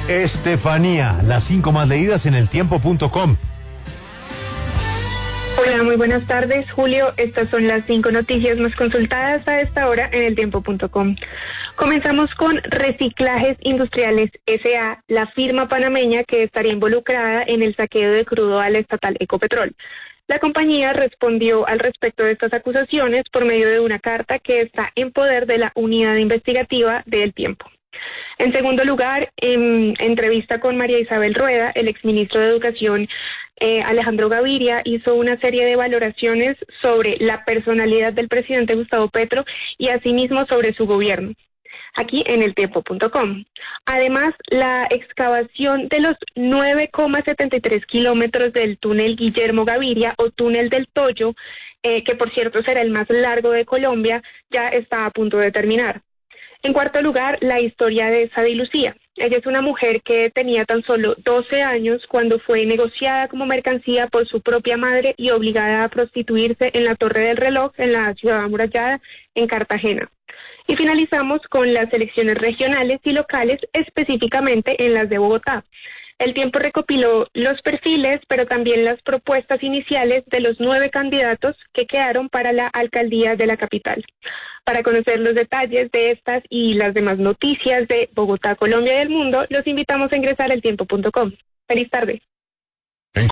Estefanía, las 5 más leídas en eltiempo.com. Hola, muy buenas tardes, Julio. Estas son las 5 noticias más consultadas a esta hora en eltiempo.com. Comenzamos con Reciclajes Industriales S.A., la firma panameña que estaría involucrada en el saqueo de crudo a la estatal Ecopetrol. La compañía respondió al respecto de estas acusaciones por medio de una carta que está en poder de la unidad investigativa de El Tiempo. En segundo lugar, en entrevista con María Isabel Rueda, el exministro de Educación Alejandro Gaviria hizo una serie de valoraciones sobre la personalidad del presidente Gustavo Petro y asimismo sobre su gobierno, aquí en eltiempo.com. Además, la excavación de los 9,73 kilómetros del túnel Guillermo Gaviria o túnel del Toyo, que por cierto será el más largo de Colombia, ya está a punto de terminar. En cuarto lugar, la historia de Sadi Lucía. Ella es una mujer que tenía tan solo 12 años cuando fue negociada como mercancía por su propia madre y obligada a prostituirse en la Torre del Reloj, en la ciudad amurallada, en Cartagena. Y finalizamos con las elecciones regionales y locales, específicamente en las de Bogotá. El Tiempo recopiló los perfiles, pero también las propuestas iniciales de los 9 candidatos que quedaron para la alcaldía de la capital. Para conocer los detalles de estas y las demás noticias de Bogotá, Colombia y el mundo, los invitamos a ingresar a eltiempo.com. Feliz tarde.